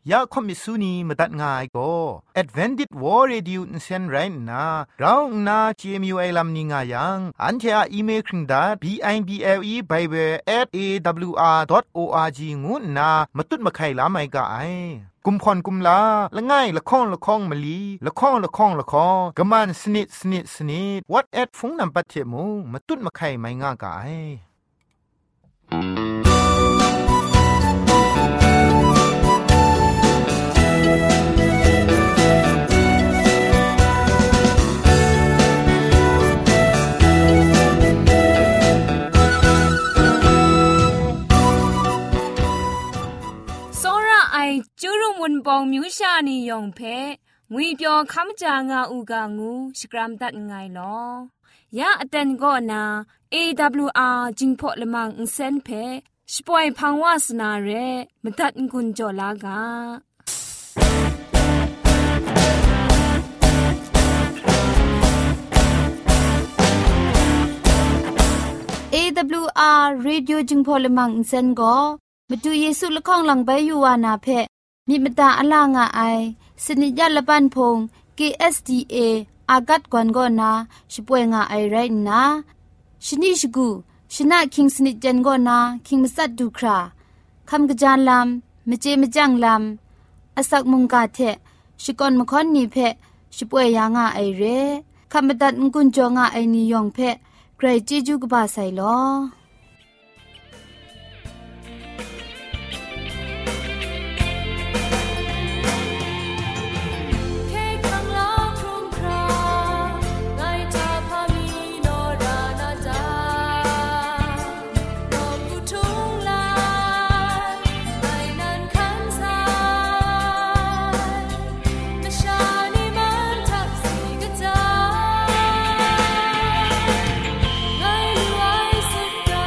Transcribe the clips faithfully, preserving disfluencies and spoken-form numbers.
ยาคอมิสุนีมาตัดง่ายก็ Advented War Radio นเซนไรน่ะเราหน้า จี เอ็ม ยู ไอ ลัมนิงายังอันเทออีเมลคิงดา บี ไอ บี แอล อี Bible แอท เอ ดับเบิลยู อาร์ ดอท โอ อาร์ จี งูน่ะมาตุดมาไข่ลาไม่กะไอกุมพรกุมลาละง่ายละข้องละข้องมะลีละข้องละข้องละข้องกะมันสนิดสนิดสนิด what at ฟงนำปัจเจมูมาตุดมาไข่ไม่ง่ากะไอจูรุมุนปองมิวชานียองเพงุยเปียวคำจางาอูกางูสกรัมดัดไงลอยาอเตนก็นา เอ ดับเบิลยู อาร์ จิงพอละมังอินเซนเพสปอยพังวาสนาเรมดัดกุญจลากาเอ ดับเบิลยู อาร์ Radio จิงพอละมังอินเซนก็มาดูเยซูละข้องหลังใบยูวานาเพมีมตาอลางาไอสนิยาละปันพง เค เอส ดี เอ อากัดกวนก็นาช่วยงาไอไรนะชนิชกูชนะคิงสนิจันก็นาคิงมัสัดดูคราคำกระจานลำมเจมจังลำอาศักมุงกาเทชิกอนมคอนนีเพช่วยยางาไอเรคำบัดงกุนจงาไอนิยองเพใครจีจูกบาไซลอไ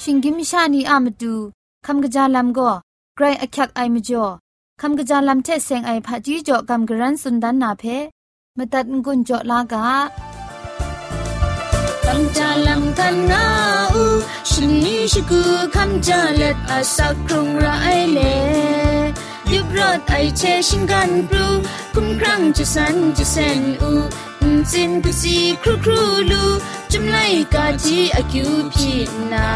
ชิงกิมชานีอามาดูคำกระจาลำก็ไกรอักยักไอมจ่อคำกระจาลำเทเซงไอผาจีจ่อคำกระรันสุนดันนาเพมตัดกุญจ่อลากาคำจาลำกันนาอูชินนี้ชิกูคำจาเล็ดอาสักครุงไรเลยุบรอดไอเชชิงกันปลูคุ้มครั้งจะสันจะเซนอูจินกุซีครูครูลูจุมไลกาจีอากิวพีนา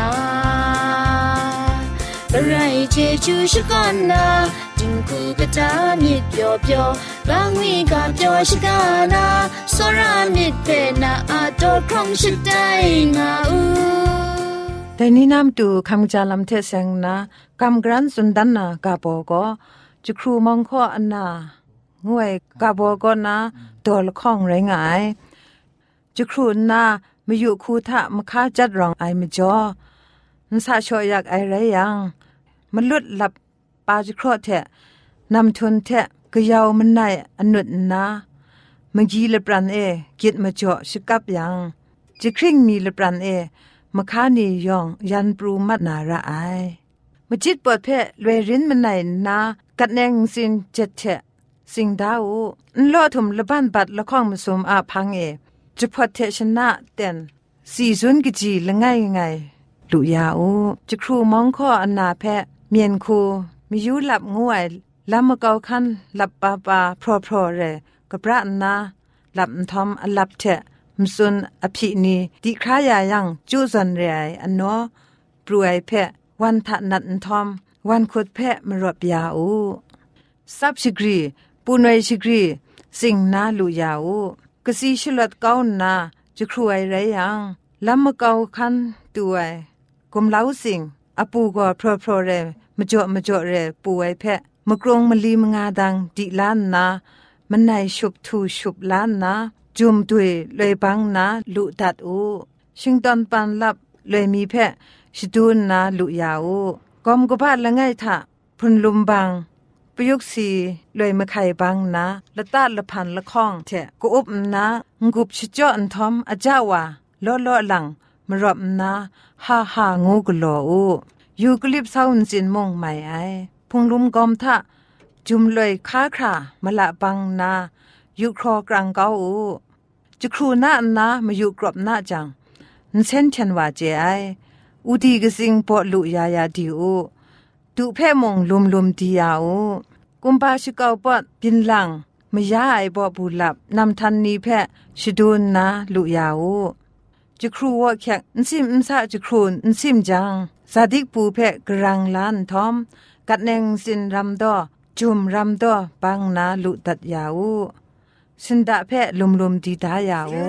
บรายเจจูชกอนนาจิงคูกะตามิดเปียวเปียวบางวีกาเปียวชกานาสรามิดเปนาอาโตครองชิดได้งาอูแต่นี้น้ำตูคำจาลำเทเซงนะกำกรันสุนดันนากาโปก็จุครูมองข้ออันนางวยกาโปก็นะตัวละข้องไรงายจุครูนามาอยู่คูทะมาค้าจัดรองไอมจ่อนันสะชอยากไอไรยังมันลุดหลับปาจุครอเถะนำทุนเถะก็ยาวมันในอนุดนามันยีละปรันเอกิดมาจ่อชิกับยังจะคริ่งมีละปรันเอมาค้านียองยันปรูมัดนาระไอมาจิตปวดเพะเวรินมันในนากัดแนงสินเจ็ดเถะสิงดาวอันลอถุมละบ้านบัดละข้องมาสมอาพังเอจะพอเทชนะเต็นสี่ซุนกจีละง่ายไงลุยาอูจะครูมองข้ออันนาแพะเมียนคูมียูหลับงวยลำมะเกาคันหลับปาปาพรอพรอเรกับพระอันนาหลับทอมอันหลับเถะมซุนอภินีติครายายังจูซันเรไออันโนปรวยแพะวันทะนัดทอมวันขุดแพะมรบยาอูซับชิกรีปูนวยชิกรีสิ่งนาลุยาอูกสีชลดเก้านาจะครวยไรยังลำมะเกาคันตัวกุมเล้าสิ่งอปูก็พรอพรอเรมจ่อมจ่อเรป่วยแพะมะกรงมะลีมงาดังดิล้านนามันในชุบทูชุบล้านนาจุมตุยเลยบังนาลุตัดอูชิงตอนปันลับเลยมีแพะชิดูนนาลุยาอูกอมกบาดละไงทะพุนลุมบังปยุกสีเลยมาไข่บังนะละตาละพันละข้องเถะกูอุบนะngupชิจ่ออันทอมอาจาวาล้อล้อหลังมรบนะฮ่าฮ่างูกลออูยูกลิบเศร้าจินมงใหม่ไอพุงลุมกอมทะจุมเลยค้าครามาละบังนายูครอกลางเก้าอูจะครูหน้านะมาอยู่กรอบหน้าจังนเส้นฉันว่าเจไออูดีกสิงปอลุยายาดีอูดูแพ่มงลุมลุมดียาอูกุมปาชิเกาปอดบินหลังมายาไอบ่บูหลับนำทันนี้แพะชิดูนนะลุยาอูจะครูว่าแขกนซิมนซาจะครูนซิมจังสาดิกปูแพะกรังล้านทอมกัดแนงสินรำดอจุมรำดอปังนาลุตัดยาอูสินดาแพะลุมลุมดีดายาอู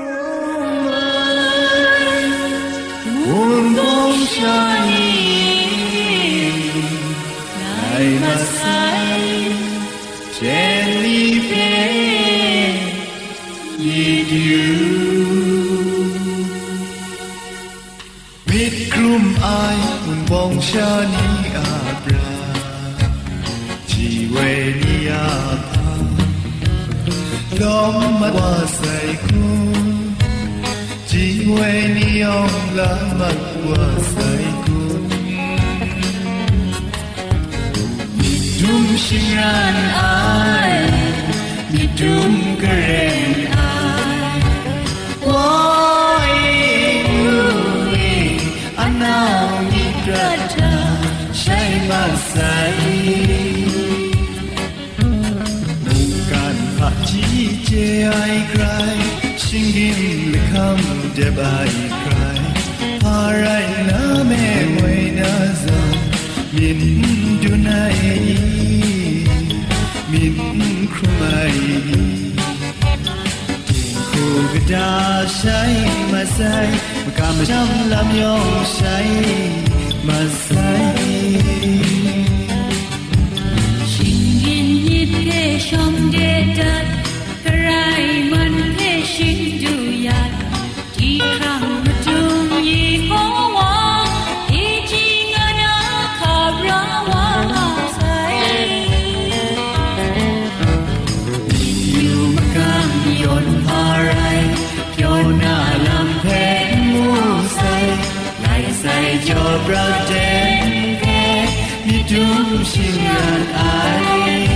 我梦想你来马赛千里边一丢มิดกลุ่มอายมันมองชานีอาบราจีเวนีอาพังล้อมมาว่าใส่กูจีเวนียองละมาว่าใส่กูมิดุมชิงรันอายมิดุมกระเรนอายว้ายอันนามิกระทาใช้มาใส่มุกการพักจีเจไอใครชิงกิมลิคำเดบายใครพาไรนาแม่ไว้นาซังมินดูนายมินครูไม่คูกระดาใช้มาใส่มากำจำลำยองใช้มาใส่ชิงยินยิบเกชมเดดัดกระไรมันเกชิงดูยัดที่ครั้งมาจุงยีโฮวาอีจิงานาคาราว่าใส่อยู่มากำยนพาไรเพียวหน้าลำเพลมูใส่ไหลใส่จ cho bra đen ve mi đúng xin ngàn ai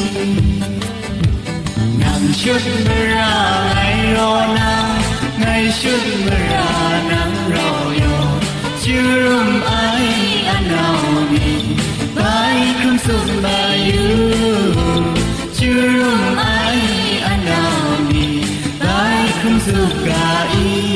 nắng chút mưa ra ngày rô nắng ngày chút mưa ra nắng rô yo chưa rum ai anh nào mi bay không sum bayu chưa rum ai anh nào mi bay không sum kai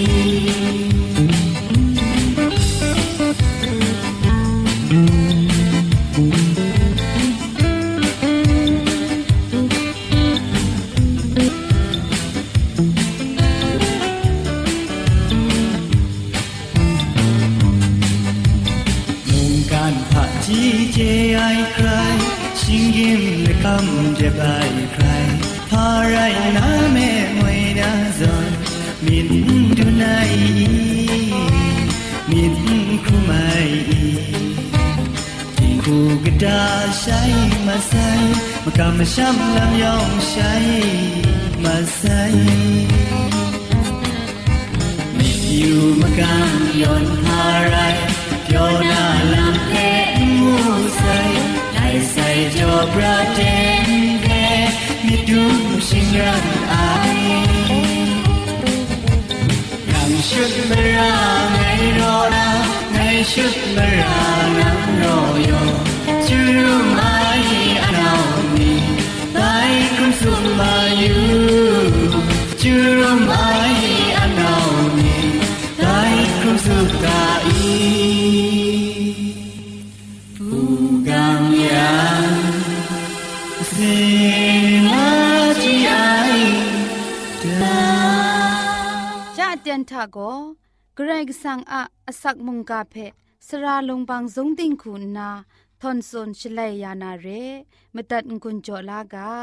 เจไอใครชิงยิ้มและคำจะไปใครพาไรน้าแม่มวยน้าจอนมินดูไหนมินครูไม่ที่ครูกระดาใช้มาใส่มากำมาช้ำลำยองใช้มาใส่มินอยู่มากำย้อนพาไรโยนาลำเล่มูใส่ได้ใส่จอบราเจนเล่มีดูชิงรันไอยังชุดมราไงรอนะไงชุดมรานังรอโยจูรุมไออันเอามีไปคุมสุมาอยู่จูรุมไออันเอามีไปคุมสุกาอีเตียนทาโกเกรกสังอะอสักมุงกาเพสราลงบางสงติงคุณนาทอนซนชลัยยานาเรมตัดกุญจลากา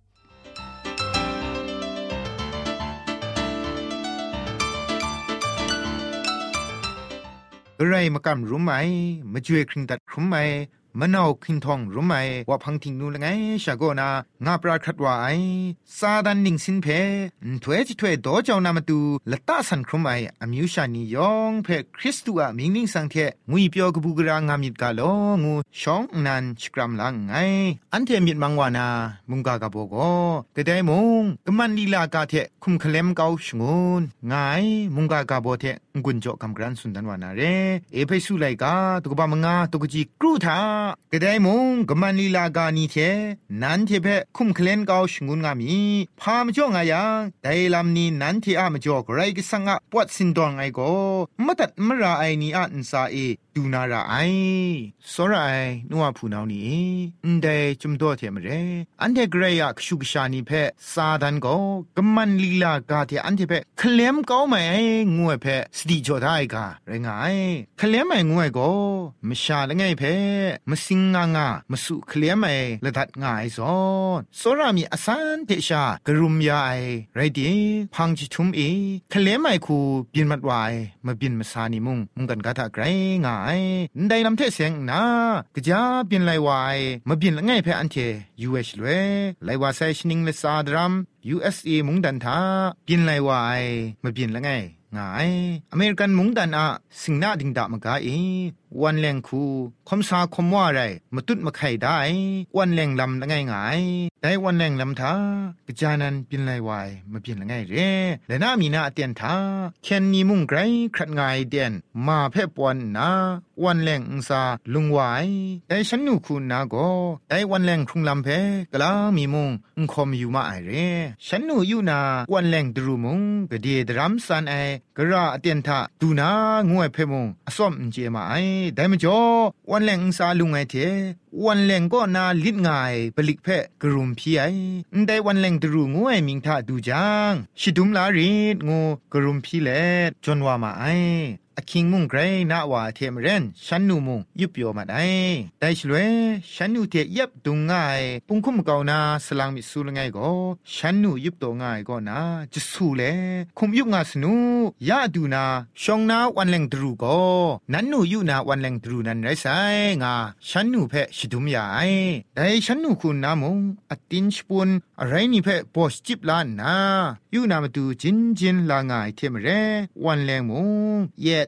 อะไรมากำรู้ไหมมาช่วยครึงตัดรู้ไหมมะนาวคินทองรู้ไหมว่าพังทิ้งนู่นละไงชาโกนางาปราคัดว่าไอซาดันนิงสินเพถวยจิถวยโดเจ้านามาตูละตาสันครุมไออมิวชานียองเพคริสตูอะมิงนิงสังเทงุยเปียวกบูกรางามิดกาโลงูชองนันสกรัมลังไงอันเทมิดมังวานามุงกากาโบโกแต่ได้มุงกะมันลีลากาเทคุมเคลมเกาชงุนไงมุงกากาโบเทงุนโจกำกรันสุนดันวานาเรเอเพสุไลกาตุกบามงาตุกจีกรูทากระไดมงกมันลีลากานีเทนันเทเพคุมเคลนกาวชงุนงามีพามจ่องอายังไดลำนี้นันเทอะมจ่อกไรกิสังอะปวดสินดองไอโกมตัดมราไอนีอะอินซาเอดูนาราไอสระไอนัวผู้นาวนี้อันเดจุมโตเทมเรอันเทกรยะกชุกชานีเพซาดันโกกมันลีลากาเทอันเทเพเคลมกาวไม่งวยเพสติจอดไอกาเรงไอเคลมไม่งวยโกมชาละไงเพมสิงงางามสุเคลมไม่ละดัดง่ายซอนสระมีอสันเทชากรุมยาไอไรดีพังจิทุมเอเคลมไม่คูบินมัดวายมาบินมาซานิมุงมุงกันกาทะไกรงาได้ลำเทเสียงนากะจาเปลี่ยนไลวายมาเปลี่ยนละไงเพออันเท ยู เอช เลยไลวาไซชนิงเลซาดรัม ยู เอส เอ มุงดันทาเปลี่ยนไลวายมาเปลี่ยนละไงง่ายอเมริกันมุงดันอะสิงนาดิงดามกาเอวันแรงคูคมซาคมว่าไรมาตุดมาไข่ได้วันแรงลำละไงง่ายได้วันแรงลำทากะจานันเปลี่ยนไลวายมาเปลี่ยนละไงเรและน่ามีนาเตียนทาเคนนีมุงไกรครัดง่ายเดียนมาเพ่ปวนนาวันแรงอุซาลุงไว้แต่ฉันนูคุณนาโกแต่วันแรงครุงลำเพกลามีมุงอุคมอยู่มาไอเรฉันนูอยู่นาวันแรงดรูมุงกะเดียดรัมซันไอกระราเตียนทาดูนางวยเพมุงอสอมเจมาไอได้มจ่อวันแรงอุซาลุงไอเทวันแรงก็นาลิดง่ายปลิกเพกรุมพี่ไอได้วันแรงดรูงวยมิงทาดูจังชิดุมลารีดงูกรุมพี่เลจนว่ามาไออคิงมุงไกรนาว่าเทมเรนฉันนูมุงยุบโยมาได้ได้ชลวยฉันนูเทยับตุงง่ายปุงคุมเกานาสลังมิสูลง่ายก็ฉันนูยุบตัวง่ายก็นาจะสู้เลคุมยุบงาสนูยาดูนาชงนาวันแรงดรูก็นั้นนูอยู่นาวันแรงดรูนั้นไรไซงาฉันนูเพชิดุมยาไอได้ฉันนูคุณนามุงอตินชปุนอะไรนี่เพบอสจิบลานนาอยู่นามาดูจินจินลาง่ายเทมเรวันแรงมุงเย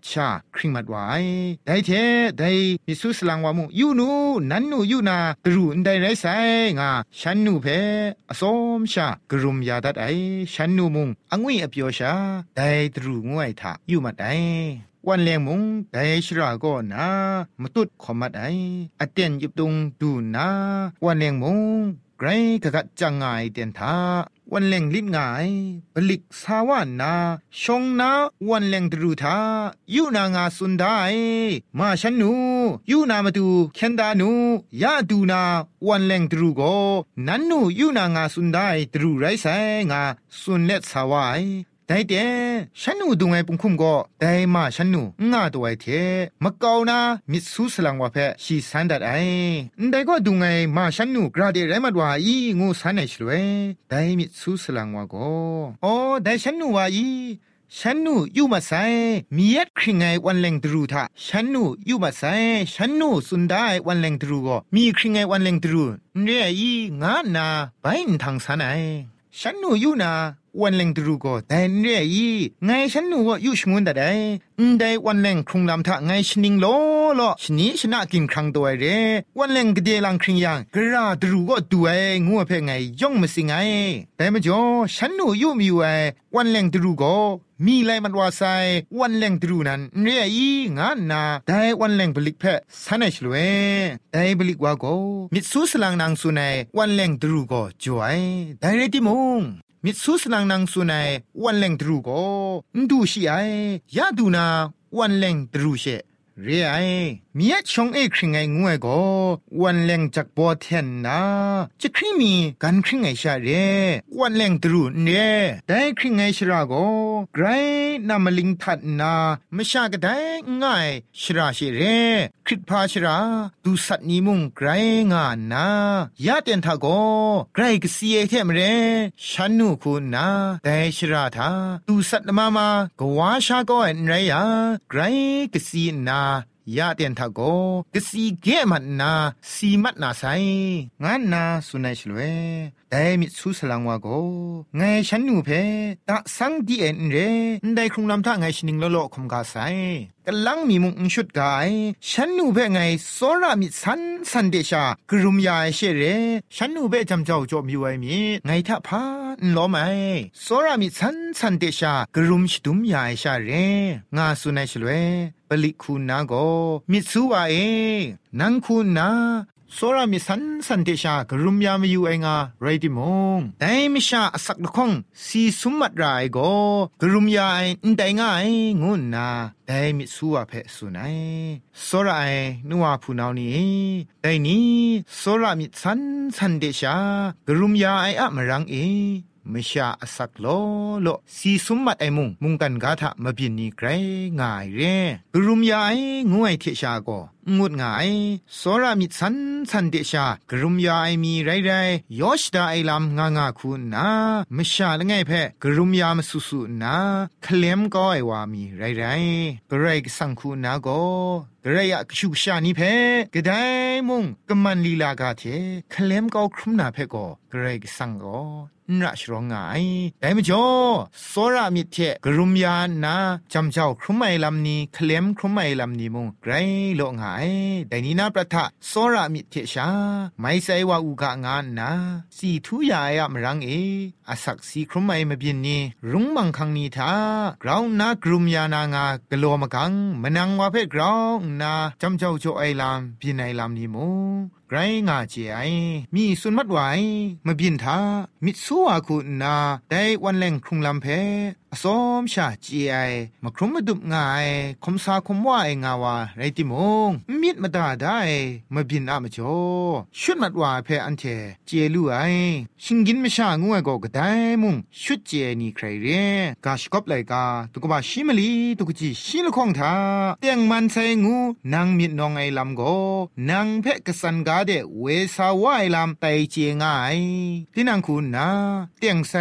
ชาคริงมัดไว้ได้เทได้มิสุสลังวามุยูนูนันนูยูนากรูนได้ไรไซงาฉันนูเพอสมชากรุมยาดัดไอฉันนูมุงอังวิอเปียวชาได้ตรูงวยทายูมัดไอวันเลียงมุงได้ชราก็นามตุดขอมัดไออเตียนยิบตุงดูนาวันเลียงมุงไกรกะกะจังไงเตียนทาวันเล็งลิบงายบลิกสาวานาชงนาวันเล็งตรูทายูนางาสุนได้มาฉันนูยูนามาดูเคนดานูยาดูนาวันเล็งตรูโกนันนูยูนางาสุนได้ตรูไรไซงาสุนเล็ดสาวายได้เดฉันนูดูไงปุ่งคุมก็ได้มาฉันนูง่าตัวไอเทมะเกานามิสูสลังว่าเพชีสันดัดไอได้ก็ดูไงมาฉันนูกราเดไรมาดว่าอีงูสันไอช่วยได้มิสูสลังว่าก็โอ้ได้ฉันนูว่าอีฉันนูอยู่มาใส่มีเอ็ดคริงไงวันเล็งตรูทาฉันนูอยู่มาใส่ฉันนูสุนได้วันเล็งตรูก็มีคริงไงวันเล็งตรูเรียอีงานาไปอินทางสันไอฉันนูอยู่นาวันเล็งตรูก็แต่เรียอีไงฉันนูก็อยู่ชงวนแต่ได้ได้วันเล็งครุงลำทะไงชนิงโลโลชนิชนะกินครั้งตัวเรวันเล็งกเดลังคริงยังกระตรูก็ดูไอ้งัวเพ่ไงย่องมาสิไงแต่ไม่จ่อฉันนูอยู่มีไว้วันเล็งตรูก็มีไรมันว่าไซวันเล็งตรูนั้นเรียอีงานนาได้วันเล็งบลิกเพะสันไอชลเวได้บลิกว่าก็มิดซูสลังนางสุนัยวันเล็งตรูก็จ่วยได้เรติมงมิดซูสนังนังสุนัยวันเล็งตรูโกดูชิไอยาดูนาวันเล็งตรูเชเรียไอมียชงเอคริงไงงวยโกวันเล็งจักบอเทนนาจะคริมีกันคริงไงชาเรวันเล็งตรูเนได้คริงไงชราโกไกรนามลิงทัดนามชากะได้ง่ายชราเชเรคริตพาชราดูสัตนิมุงไกรงานนายาเตนทาโกไกรกสีเอเทมเรฉันนูคุณนาได้ชราทาดูสัตมามากวาชาโกเอ็นไรยาไกรกสีนายาเตียนทาโกกสีเกมันนาสีมัดนาไซงานนาสุนัยชลเวแต่มิสุสลังวาโกไงฉันนูเพตะสังดีเอ็นเรได้ครุงลำท่าไงชนิงโลโลคมกาไซกำลังมีมุงชุดกายฉันนูเพไงโซรามิสันสันเดชากรุมยาเชเรฉันนูเพจำเจ้าจอมอยู่ไอมีไงทัพพานล้อไหมโซรามิสันสันเดชากรุมชดุมยาชาเรงาสุนัยชลเวปลิคูนาโกมิตซูวาเอนังคูนาโซรามิสันสันเตชากรุมยามอยู่เองาไรติมงแต่มิชาสักละคงสีสุมมัดไรโกกรุมยาไอแต่ง่ายงุนนาแต่มิสูวาเพสุนัยโซราไอนัวพูนาวนี้แต่นี้โซรามิสันสันเตชากรุมยาไออะมรังเอมชาสักโลโลสีสุมมัดไอมุงมุงกันกาทะมาบินนี่ไกรงายเรกรุมยาไองวยเทชาโกงุดงายโซรามิสันสันเดชากรุมยาไอมีไรไรยอชดาไอลำงางาคูนามชาละไงเพกรุมยามสุสุนาเคลมก็ไอวามีไรไรกระไรกสังคูนาโกกระยะกชุกชานิเพกระไดมุงกมันลีลากาเทเคลมก็ครุมนาเพโกกระไรกสังโกน่าชรองไงแต่ไม่จ่อโซรามิเทกรุมยานาจำเจ้าครุมไอลำนี้เคลมครุมไอลำนี้มุงไกรโลงหายแต่นี้นาประทะโซรามิเทชาไม่ใส่ว่าอุกะงานนะสีทุยายามรังเออาศักสีครุมไอมาบินนี้รุงบังคังนี้ท่ากราวนักรุมยานางากะโลมกังมนังว่าเพกราวนาจำเจ้าโจไอลำบินไอลำนี้มุงไกรงาเจไอมีสุนมัดไว้มาบินท่ามิดสู้อาคุณนาได้วันแรงครุงลำเพอสมชาเจไอมาครุมมาดุบงายคมสาคมว่าไองาวาไรติมงมิดมาดาได้มาบินอามาโจชุดมัดว่าเพอันเทเจลูไอชิงกินไม่ชางวยก็กระไดมุงชุดเจนี่ใครเร่กาชกบไลกาตุกบาชิมลีตุกจีชิลคงทาเตียงมันใส่งูนางมิดนองไอลำโกนางเพกสันกาเดเวสาวไอลำไตเจงายที่นางคุณนาเตียงใส่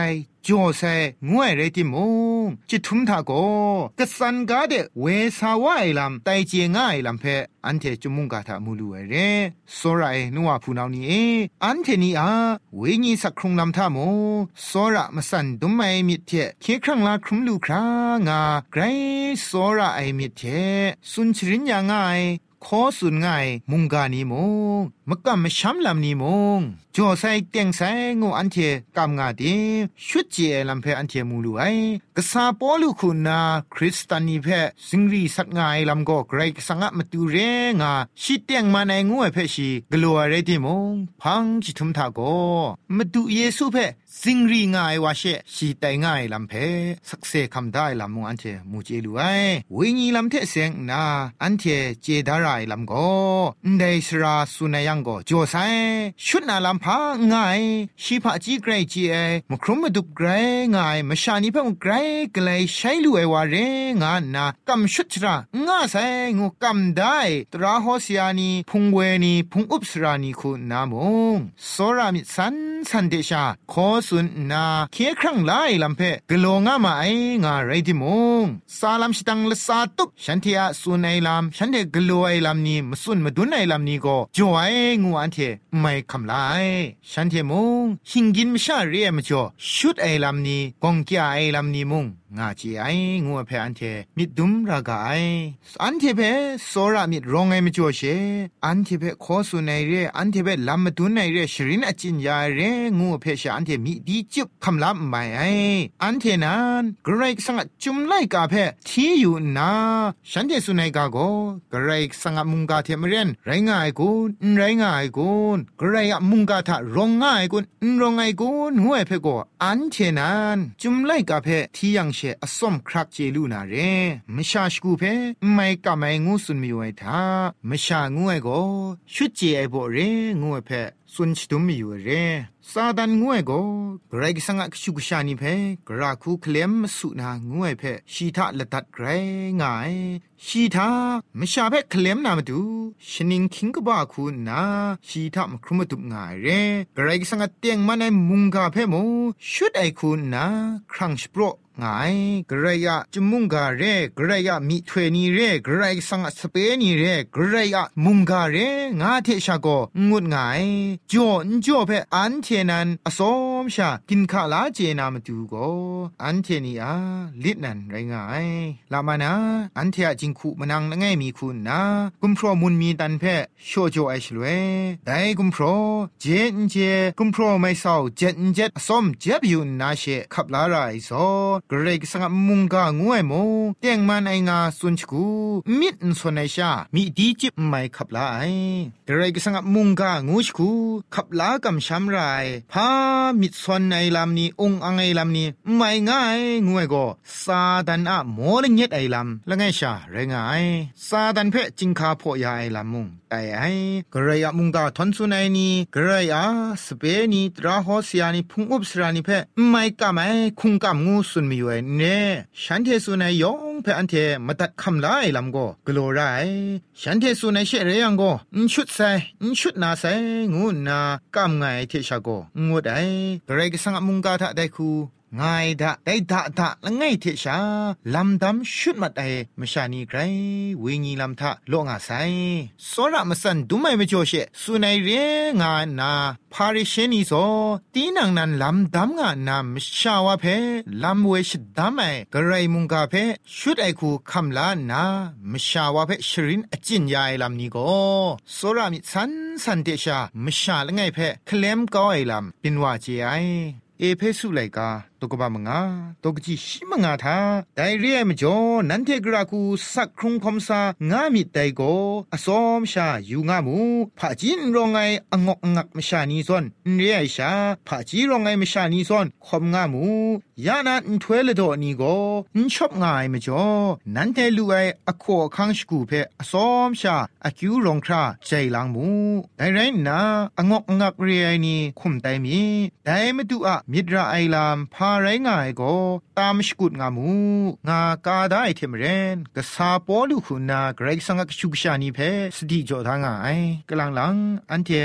จ่อใส่งวยเรติมงจิทุมทาโกกะสันกาเดเวสาวะไอลัมไตเจงะไอลัมเพอันเทจุมุงกาทามูลูเอเรโซระเอนัวพูนาวนี้เออันเทนีอาเวญีสักครุงลัมทามงโซระมะสันดุมไอมิเทเคครั้งลาครุมลูครางาไกรโซระไอมิเทสุนชริญญางายขอสุนง่ายมุงกานีมงมะกะมะช้ำลำนีมงจ่อใส่เตียงใส่งูอันเทกำงาดีชุดเจลำเพอันเทมูลูไอกะซาปอลูคุณนาคริสตานีเพสิงรีสักง่ายลำก็ไกรสังะมะตูเรงาชิเตียงมาในงูเพชีกลัวเรติมงพังจิทุมทาโกมะตูเยซูเพสิงรีง่ายวาเชชีไตง่ายลำเพสักเซคำได้ลำมงอันเทมูเจลูไอวิญีลำเทเสงนาอันเทเจดารายลำก็ไดสราสุนัยยังก็จ่อใส่ชุดนาลำพาง่ายชีพะจีไกรจีเอมครุมมาดุบไกรง่ายมชานีเพ่งไกรกลายใช้ลูเอวาเรงานนากำชุดระง่าใส่งูกำได้ตราโฮเสียนีพุงเวนีพุงอุบสรานีคุณนามงโซรามิสันสันเดชาขอสุนนาเคียครั้งไล่ลำเพกโลงามาไองาไรดิมงซาลามชิตังละซาตุกฉันเทียสุนไอลำฉันเดกโลไอลำนี้มสุนมาดุนไอลำนี้ก็จ่อไองูอันเทไม่คำไลฉันเทมงหิงกินมชาเรียมจ่อชุดไอลำนี้กงกี้ไอลำนี้มงงาจีไองูเพอันเทมิดดุมรากาไออันเทเพโซรามิดรองไอมจ่อเชอันเทเพขอสุนไอเรอันเทเพลำมาดุนไอเรชรินอจินยาเรงูเพชอันเทมิดีจุบคำลำไม่ไออันเทนั้นกระไรสังจุมไลกาเพที่อยู่นาฉันเทสุนัยกาโกกระไรสังมุงกาเทมเรนไรง่ายกุนไรง่ายกุนกระไรมุงกาทะรองง่ายกุนรองง่ายกุนหัวเพโกอันเทนั้นจุมไลกาเพที่ยังเชอสมครักเจลูนาเรมชาชกูเพไม่กะไม่งูสุนมีไว้ทามชางูไอโกชุดเจไอโบเรงูเพสุนชตุมมีอยู่เรซาดันงวยโกไกรกิสังกชุกชานิเพกราคูเคลมสุนางวยเพชีทะละตัดไกรงายชีทามชาเพเคลมนามาดูชนิงคิงกบาคูนาชีทามครุมตุบงายเรไกรกิสังกเตียงมาในมุงกาเพโมชุดไอคูนาครั้งสโปรงายกระยะจมุงกาเรกระยะมิถวยนีเรกระยะสังสเปนีเรกระยะมุงกาเรงาเทชาโกงุดงายจ่อนจ่อเพอันเทนันอสอมชากินขาลาเจนามตูโกอันเทนีอาลิดนันไรงายลามานาอันเทจิงคุมนังละไงมีคุณนากุมพรมุนมีตันเพโชโจไอชลเวได้กุมพรเจนเจกุมพรไม่เศร้าเจ็ดเจ็ดอสอมเจ็บอยู่นาเชขับลาไรซอกระไรสังมุงกางวยโมเตียงมันไองาสุนชกูมิดส่วนไอชามีดีจิบไม่ขับลาไอกระไรสังมุงกางูชกูขับลากำช้ำไรพามิดส่วนไอลำนี้องอังไอลำนี้ไม่ง่ายงวยก็ซาดันอะโมลเงียดไอลำละไงชาไรงายซาดันเพจิงคาโพยาไอลำมุงแต่ไอกระไรมุงกาทนสุนัยนี้กระไรอะสเปนีตราโฮเซียนีพุงอุบสรานีเพไม่กะไม่คุงกำงูสุนมีอยู่เน่ฉันเทสุนัยยองเพอันเทมาตัดคำลายลำก็กลัวไรฉันเทสุนัยเชเรียงก็ชุดใส่ชุดนาใส่งูนากำไงเทชาโกงูได้กระไรก็สังมุงกาทะได้คูง่ายดะได้ดะดะละไงเทชาลำดำชุดมาได้มชานีไกรวิญีลำทะโลงอาศัยสระมสันดุไม่ไม่โจเชสุนัยเรียงานาพาริเชนีโซตีนังนั้นลำดำงานามชาวะเพลำเวชดำไอกระไรมุงกาเพชุดไอคูคำลานามชาวะเพชรินอจินยายลำนี้ก็สระมิสันสันเตชามชาละไงเพเคลมก็ไอลำเป็นว่าเจไอเอเพสุไลกาตกบามงาตกจิชิมงาทาไดเรียมจ่อนันเทกราคูสักครุงคมซางามิไดโกอสอมชาอยู่งามูผาจินรองไงองอกงักมชานีซอนเรียชาผาจีรองไงมชานีซอนคมงามูยานาอินทเวลโดนีโกอินชอบงายมจ่อนันเทลูไออโคคังสกูเพอสอมชาอคิวรองคราใจลังมูไดไรนาองอกงักเรียนีคุมไดมีไดมดุอะมิดราไอลามพาไรง่ายก็ตามสกุดงามูงากาได้เทมเรนกษาปอลูคุณาเกรกสังกชุกชานีเพสติจอทางไงกลางหลังอันเท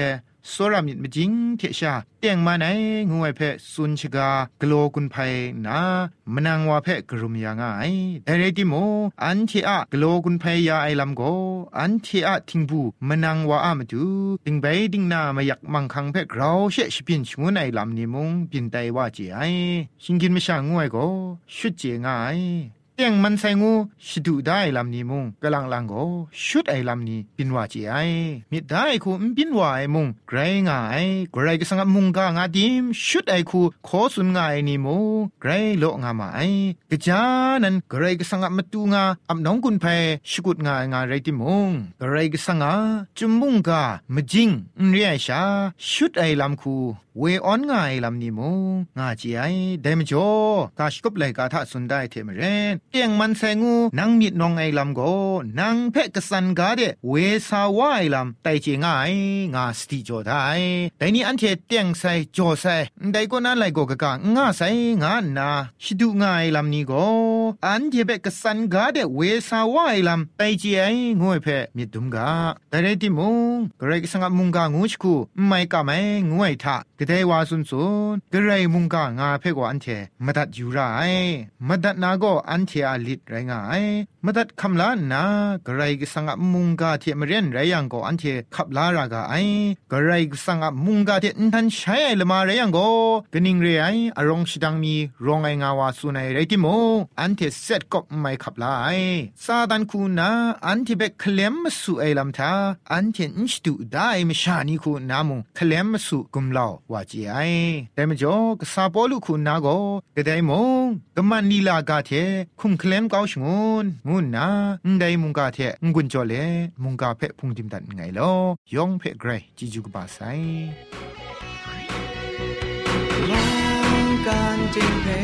สรามิดมจิงเทชาเตียงมาไหนงวยเพสุนชกากโลกุนไพนามนางวาเพกรุมยางไอแต่เรติโมอันเทอะกโลกุนไพยาไอลำโกอันเทอะทิงบูมนางวาอะมจูติงไปดิงนามายักมังคังเพกเราเชชิปินชงวนไอลำนิมงปินไตว่าเจไอชิงกินไม่ช่างงวยก็ชุดเจงไอเตียงมันใส่งูชิดูได้ลำนี้มุงกะลังลังโกชุดไอลำนี้ปินว่าจีไอมิได้คูมปินว่าไอมุงไกรงายไกรก็สังมุงกางาดิมชุดไอคูขอสุนงายนี่มุงไกรโลงามาไอกะจานันไกรก็สังมตูงาอับน้องกุนเพชุกุดงางาไรติมุงไกรก็สังจุมมุงกามจิงเรียชาชุดไอลำคูเวออนงายลำนี้มุงงาจีไอเดมจ่อกาชกบไลกาทะสุนได้เทมเรนเตียงมันแสงูนางมิดนองไอลำโกนางเพกสันกาเดเวสาวาไอลำไตเจงไองาสติจอได้แต่นี่อันเทเตียงใส่จอใส่ได้ก็นั่นไลโกกะกะงาใส่งานาชิดูงาไอลำนี้โกอันเทเบกสันกาเดเวสาวาไอลำไตเจไองวยเพมิดุมกาแต่เรติมุงกระไรก็สังมุงกางูชคูไม่กะไม่งวยทะกะไดวาซุนซุนกระไรมุงกางาเพกว่าอันเทมดัดอยู่ไรมดัดนาโกอันเทอาลิดไรงายมดัดคำลานากระไรก็สังมุงกาเทมเรียนไรยังโกอันเทขับลารากาไอกระไรก็สังมุงกาเทอินทันใช้ไอละมาไรยังโกกะนิงเรไออารมณ์ชิดังมีรองไองาวาซุนไอไรติโมอันเทเซตกบไม่ขับลาไอซาดันคูนาอันเทเบเคลมมสุไอลำทาอันเทอินชตุได้มชานีคูนามุเคลมมสุกุมลาววาจีไอแต่มจ่อกซาปอลุคูนาโกกะไดมงกะมันนีลากาเทคุมเคลมเกาชงุนงูนาไดมุงกาเทงุนจ่อเลมุงกาเพพุงติมตันไงลอยองเพไกรจิจุกบาไซลองการจริงเพ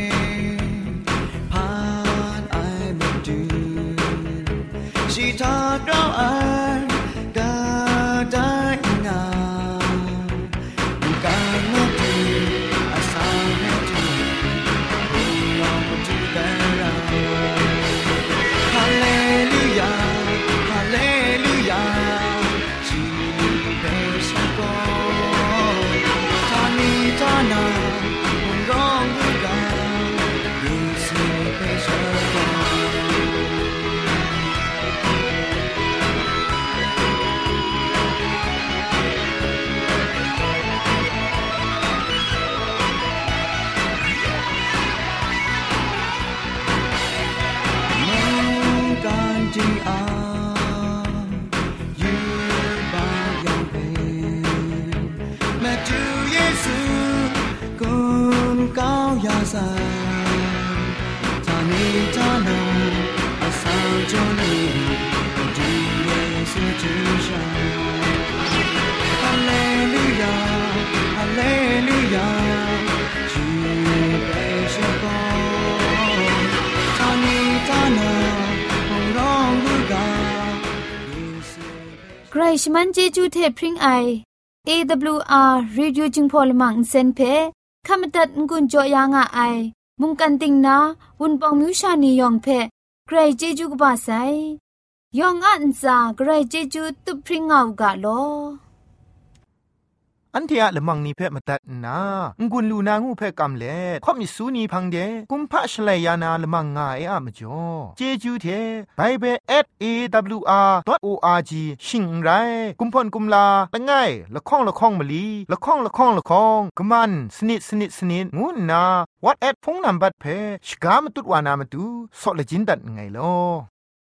ผ่านไอมันดูชีทาเราไอกาได้งามกาโนดูอาสาเมดูลองมาดูกันเราฮาเลลูยาฮาเลลูยาชีเปสโกทานีทานามุงร้องดูกันยูซีเปสโกจีอายูบายังเป็นแม่จูเยซูกุนก้าวยาซาทานีทานาอาสาจอนีจูเยซูจูชาฮาเลลูยาฮาเลลูยาจูเปชโกทานีทานาใครชมันเจจูเทพริงไอ เอ ดับเบิลยู อาร์ Radio จึงพอลมังเซนเพขามตัดงุนจอยางอไอมุงกันติงนาวุนปองมิวชานียองเพใครเจจูกบาไซยองอันซาใครเจจูตุพริงเอากะโลอันเทียละมังนิเพ่มาตัดนางุนลูนางูเพ่กำเล่ข่อมิสูนีพังเดกุมพะชเลยานาละมังงาเออะมจ่อเจจูเทไบเบิล แอท เอ ดับเบิลยู อาร์ ดอท โอ อาร์ จี ชิงไรกุมพ่นกุมลาละง่ายละข้องละข้องมะลีละข้องละข้องละข้องกะมันสนิดสนิดสนิดงูนา WhatsApp พงนัมบัดเพ่ชกามตุดวานามตุสอเลจินดัดไงลอ